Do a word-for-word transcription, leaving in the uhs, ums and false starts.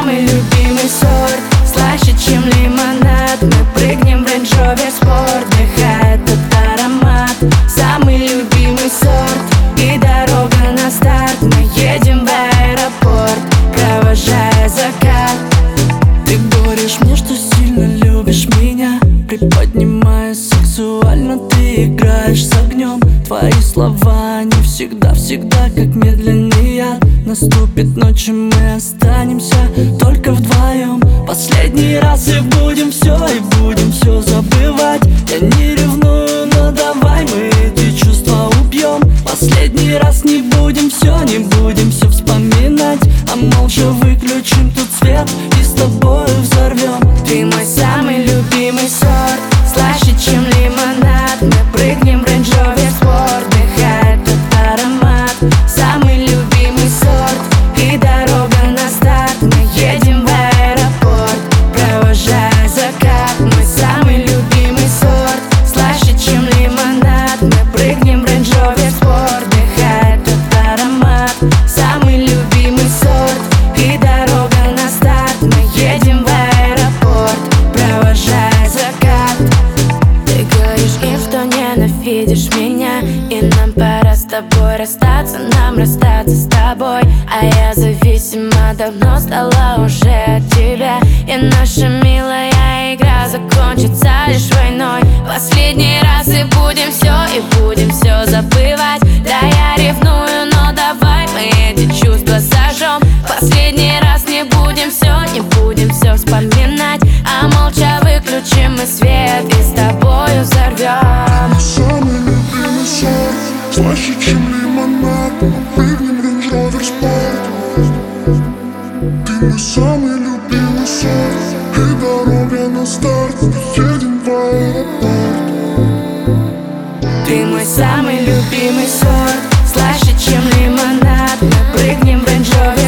самый любимый сорт, слаще, чем лимонад. Мы прыгнем в Range Rover Sport, вдыхая этот аромат. Самый любимый сорт, и дорога на старт. Мы едем в аэропорт, провожая закат. Ты говоришь мне, что сильно любишь меня, приподнимая сексуально, ты играешь с огнем. Твои слова не всегда, всегда как медленный яд. Наступит ночь, и мы останемся только вдвоем. Последний раз и будем все, и будем все забывать. Я не ревную, но давай мы эти чувства убьем. Последний раз не будем все, не будем все вспоминать, а молча выключим тут свет и с тобой взорвем. Ты мой самый любимый сорт, слаще, чем лимонад. Мы прыгнем в Range Rover Sport, вдыхая этот аромат. Самый любимый сорт, и дорога на старт. Мы едем в аэропорт, провожая закат. Мой самый любимый сорт, слаще, чем лимонад. Мы прыгнем в Range Rover Sport, вдыхая этот аромат. Самый любимый сорт, и дорога на старт. Мы едем в аэропорт, провожая закат. Ты говоришь им, что ненавидишь меня, и нам пора с тобой расстаться, нам расстаться с тобой. А я зависима давно стала уже от тебя, и наша милая игра закончится лишь войной. Последний раз и будем все, и будем все забывать. Да, я ревную, но давай мы эти чувства сожжем. Последний раз не будем все, не будем все вспоминать, а молча выключим мы свет и с тобою взорвем. Самый любимый сорт, слаще, чем лимонад. Мы прыгнем в Range Rover Sport. Ты мой самый любимый сорт, и дорога на старт. Едем в аэропорт. Ты мой самый любимый сорт, слаще, чем лимонад. Мы прыгнем в Range Rover